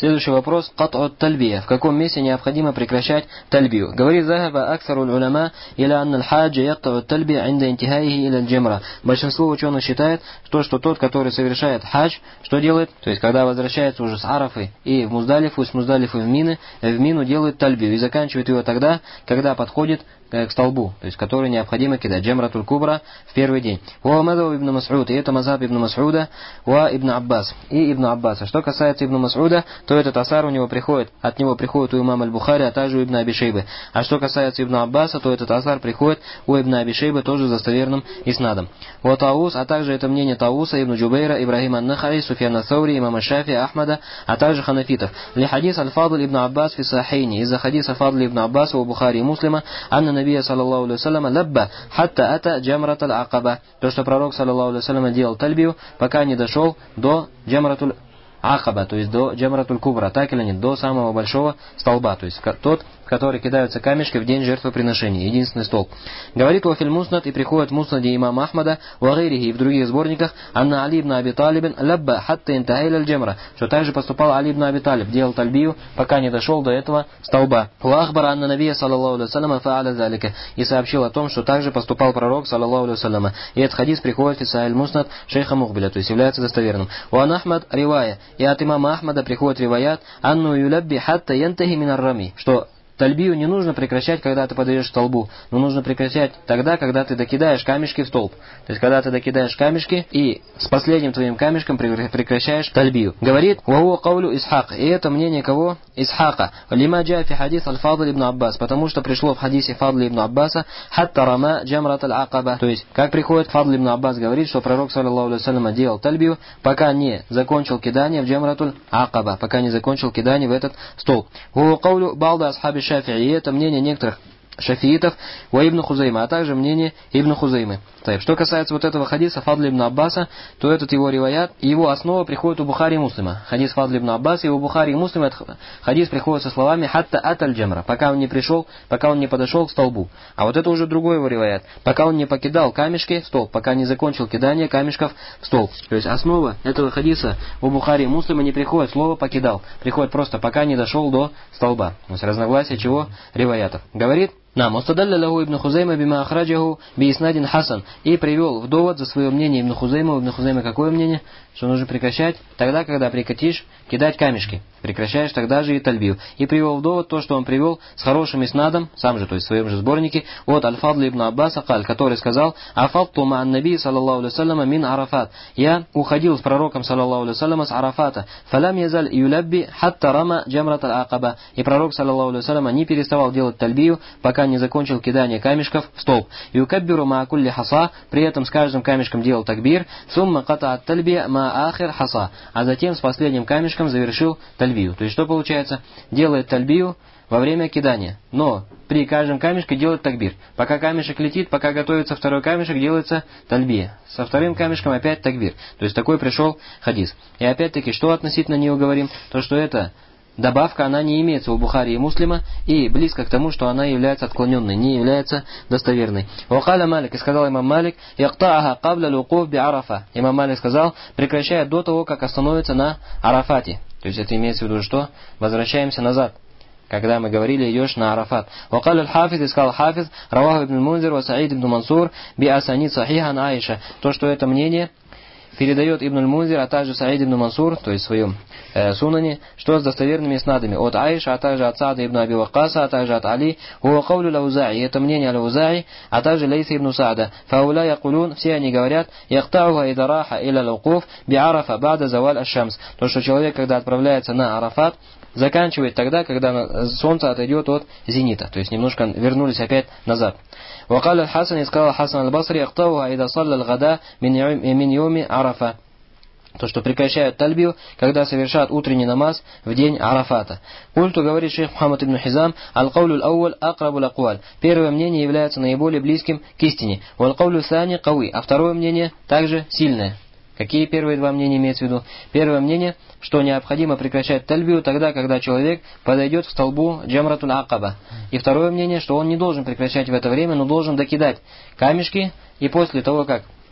Следующий вопрос. Кат'ут тальбия. В каком месте необходимо прекращать тальбию? Говорит Захаба аксару уляма иля анна аль-хаджа якта'ут тальбия инда интихаихи иля аль-джамра. Большинство ученых считает, что тот, который совершает хадж, что делает? То есть, когда возвращается уже с Арафы и в Муздалифу, с Муздалифы в Мину делает тальбию и заканчивает его тогда, когда подходит к столбу, то есть который необходимо кидать. Джамратуль кубра в первый день. Ва мазхаб ибн Мас'уд, и это мазхаб ибн Мас'уда, ва ибн Аббас, и ибн Аббаса. Что касается ибн Мас'уда, то этот асар от него приходит у имама аль-Бухари, а также у ибн Аби Шейбы. А что касается ибн Аббаса, то этот асар приходит у ибн Аби Шейбы тоже с достоверным иснадом. Ва Таус, а также это мнение Тауса, ибн Джубейра, Ибрахима ан-Нахаи, Суфьяна Саури, имама Шафи, Ахмада, а также ханафитов. Ли хадис аль-Фадл ибн Аббас фи сахейни, из-за хадиса Фадл ибн Аббаса у Бухари и Муслима, анна Набия саллаллаху алейхи вассаляма лабба хатта ата джамратуль акаба. То, что пророк саллаллаху алейхи вассаляма делал тальбию, пока не дошел до джамратуль акаба, то есть до джамратуль кубра, так или нет, до самого большого столба, то есть тот, в который кидаются камешки в день жертвоприношения, единственный столб. Говорит Вафиль Муснад, и приходит в Муснаде имама Ахмада, Вагайрихи, и в других сборниках, анна Али ибн Аби Талибин лабба хатта интахайля аль-джамра, что также поступал Али ибн Аби Талиб, делал тальбию, пока не дошел до этого столба. Ва ахбара анна Набия саллаллаху алейхи вассаляма фааля залика, и сообщил о том, что также поступал пророк саллаллаху алейхи вассаляма. И этот хадис приходит в Исаиль Муснад шейха Мухбиля, то есть является достоверным. Ва Ахмад ривая, и от имама Ахмада приходит риваят, анну юлабби хатта янтахи минар рами, что тальбию не нужно прекращать, когда ты подойдешь к столбу, но нужно прекращать тогда, когда ты докидаешь камешки в столб. То есть, когда ты докидаешь камешки и с последним твоим камешком прекращаешь тальбию. Говорит, «Вахуа каулю Исхак». И это мнение кого? Исхака. «Лима джа фи хадис аль-Фадл ибн Аббас». Потому что пришло в хадисе Фадла ибн Аббаса «Хатта рама джамрат аль-Акаба». То есть, как приходит Фадл ибн Аббас говорит, что пророк, саллаллаху алейхи вассалям, делал тальбию, пока не закончил кидание в джамратуль акаба, пока не закончил кидание в этот столб. «Вахуа каулю балда асхаби Шафи'и». И это мнение некоторых шафиитов, ва ибн Хузайма, а также мнение ибн Хузаймы. Что касается вот этого хадиса Фадла ибн Аббаса, то этот его риваят, его основа приходит у Бухари и Муслима. Хадис Фадла ибн Аббаса, и у Бухари и Муслима хадис приходит со словами «Хатта аталь джамра», пока он не пришел, пока он не подошел к столбу. А вот это уже другой его риваят, пока он не покидал камешки в столб, пока не закончил кидание камешков в столб. То есть основа этого хадиса у Бухари и Муслима не приходит слово «покидал», приходит просто «пока не дошел до столба». То есть разногласие чего? Риваятов. Говорит, нам устадалля лаху ибн Хузайма бима ахраджаху би иснадин хасан, и привел в довод за свое мнение ибн Хузайма. Ибн Хузайма какое мнение? Что нужно прекращать тогда, когда прекратишь кидать камешки. Прекращаешь тогда же и тальбию. И привел в довод то, что он привел с хорошим иснадом, сам же, то есть в своем же сборнике, от Аль-Фадла ибн Аббаса, который сказал: «Афатту ма'ан наби, саллаллаху алейхи вассаляма, мин Арафат». Я уходил с пророком, саллаллаху алейхи вассаляма, с Арафата. «Фалам язаль юлабби хатта рама джамрат аль-акаба». И пророк, саллаллаху алейхи вассаляма, не переставал делать тальбию, пока не закончил кидание камешков в столб. «Юкаббиру ма кулли хаса», при этом с каждым камешком делал такбир, «сумма ката'ат тальбия ма ахир хаса», а затем с последним камешком завершил тальбию. То есть что получается? Делает тальбию во время кидания, но при каждом камешке делает такбир. Пока камешек летит, пока готовится второй камешек, делается тальбия. Со вторым камешком опять такбир. То есть такой пришел хадис. И опять-таки, что относительно нее говорим? То, что это добавка, она не имеется у Бухари и Муслима, и близко к тому, что она является отклоненной, не является достоверной. Вакаля Малик, и сказал имам Малик, яктааха кабля лукуф би Арафа. Имам Малик сказал, прекращает до того, как остановится на Арафате. То есть это имеется в виду, что возвращаемся назад, когда мы говорили, идешь на Арафат. Вакаля аль-Хафиз, и сказал Хафиз, раваху ибн Мунзир, ва Саид ибн Мансур, би асанид сахихан Аиша. То, что это мнение передает Ибн аль-Мунзир, а также Саид ибн Мансур, то есть в своем сунане, что с достоверными иснадами от Аиша, а также от Саада ибн Аби Ваккаса, а также от Али, хуа каулю лаузаи, это мнение лаузаи, а также Лейса ибн Саада. Фауля якулун, все они говорят, яхтауха идараха иля лукуф би Арафа бада заваль аш-шамс. То, что человек, когда отправляется на Арафат, заканчивает тогда, когда солнце отойдет от зенита. То есть немножко вернулись опять назад. وقال الحسن, и сказал Хасан аль-Басри, яхтауха ида салля аль-гада мин йоми Арафа. То, что прекращают тальбию, когда совершат утренний намаз в день Арафата. Культу, говорит шейх Мухаммад ибн Хизам, аль-каулю аль-ауаль акрабу лакуаль. Первое мнение является наиболее близким к истине. Валь-каулю сани кауи. А второе мнение также сильное. Какие первые два мнения имеются в виду? Первое мнение, что необходимо прекращать тальбию тогда, когда человек подойдет к столбу джамратуль акаба. И второе мнение, что он не должен прекращать в это время, но должен докидать камешки, и после того, как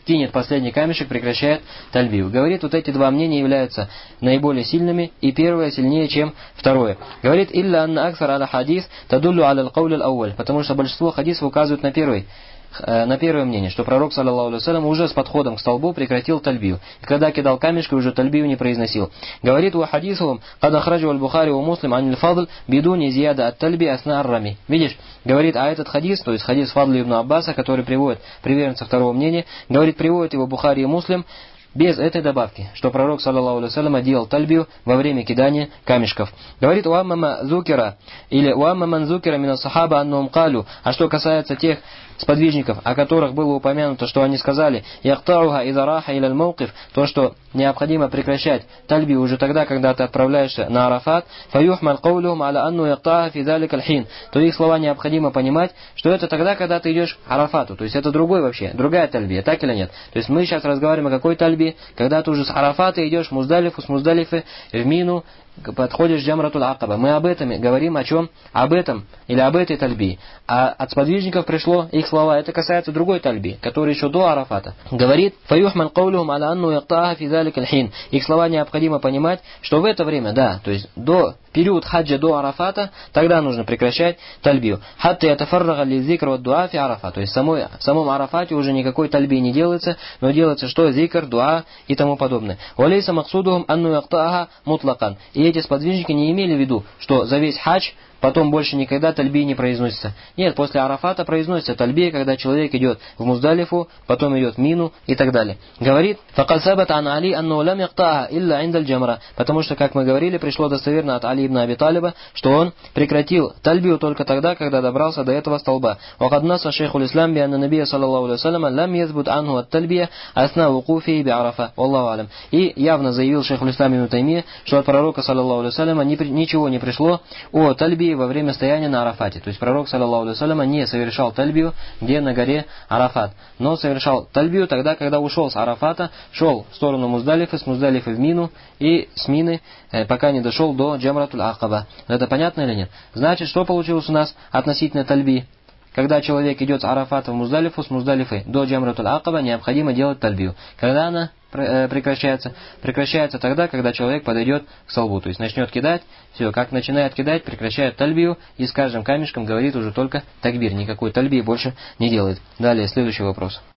кинет последний камешек, прекращает тальбию. Говорит, вот эти два мнения являются наиболее сильными, и первое сильнее, чем второе. Говорит, «Илля анна аксар аля хадис тадуллю аля аль-кауля аль-ауаль», потому что большинство хадисов указывают на первое мнение, что пророк, саллаллаху алейхи ва саллям, уже с подходом к столбу прекратил тальбию. И когда кидал камешки, уже тальбию не произносил. Говорит, «Ва хадисухум кад ахраджу аль-Бухари ва Муслим ан аль-Фадл бидуни зияда ат-тальби асна ар-рами». Видишь, говорит, а этот хадис, то есть хадис Фадла ибн Аббаса, который приводит приверженца второго мнения, говорит, приводит его Бухари и Муслим без этой добавки, что пророк, саллаллаху алейхи ва саллям, делал тальбию во время кидания камешков. Говорит, «Уамма зукира» или «Уамма ман зукира мина сахаба аннум калю». А что касается тех сподвижников, о которых было упомянуто, что они сказали, «Яхтауха иза раха иля аль-мауқиф», то, что необходимо прекращать тальбию уже тогда, когда ты отправляешься на Арафат, «Фаюхмаль каулюхум аля анну яхтаха фи залика аль-хин», то их слова необходимо понимать, что это тогда, когда ты идешь к Арафату, то есть это другая тальбия, так или нет? То есть мы сейчас разговариваем о какой тальбии, когда ты уже с Арафата идешь в Муздалифу, с Муздалифы в Мину, подходишь к Джамратуль Акаба. Мы об этом говорим, о чем? Об этом или об этой тальбии. А от сподвижников пришло их слова, это касается другой тальбии, который еще до Арафата. Говорит, «Фаюхман каулюхум аля анну яктааха фи залика аль-хин». Их слова необходимо понимать, что в это время, да, то есть до период хаджа до Арафата, тогда нужно прекращать тальбию. «Хатта ятафаррага ли зикр ва дуа фи Арафа». То есть в самом Арафате уже никакой тальбии не делается, но делается что? Зикр, дуа и тому подобное. «Валейса максудухум анну яктааха мутлакан». И эти сподвижники не имели в виду, что за весь хадж потом больше никогда тальбия не произносится. Нет, после Арафата произносится тальбия, когда человек идет в Муздалифу, потом идет в Мину и так далее. Говорит, «Факад сабата ан Али анну лам яктааха илля индаль джамра». Потому что, как мы говорили, пришло достоверно от Али ибн Аби Талиба, что он прекратил тальбию только тогда, когда добрался до этого столба. «Вакад наса шейхуль ислам би анна набия саллаллаху алейхи ва саллям лам язбут анху ат тальбия асна вукуфи би Арафа». Аллаху алям. И явно заявил шейхуль ислам ибн Таймия, что от пророка, саллаллаху алейхи ва саллям, ничего не пришло о тальбии во время стояния на Арафате. То есть пророк, саллаллаху алейхи ва саллям, не совершал тальбию, где на горе Арафат, но совершал тальбию тогда, когда ушел с Арафата, шел в сторону Муздалифы, с Муздалифы в Мину и с Мины, пока не дошел до Джамратуль Акаба. Это понятно или нет? Значит, что получилось у нас относительно тальбии? Когда человек идет с Арафата в Муздалифу, с Муздалифы до Джамратуль Акаба, необходимо делать тальбию. Когда она прекращается? Прекращается тогда, когда человек подойдет к столбу. То есть начнет кидать, все, как начинает кидать, прекращает тальбию и с каждым камешком говорит уже только такбир. Никакой тальбии больше не делает. Далее, следующий вопрос.